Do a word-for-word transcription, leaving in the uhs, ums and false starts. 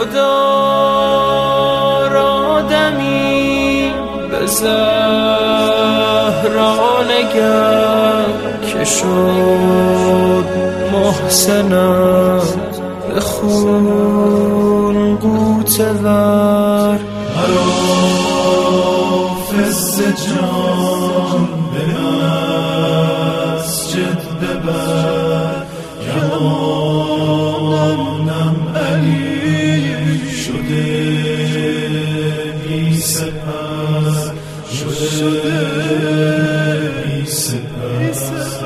خدا را دمی به زهرا نگر که شد محسنم به خون غوطه ور. حافظ جان به مسجد ببر، جوانم علی شده بی سپر، شده بی سپر.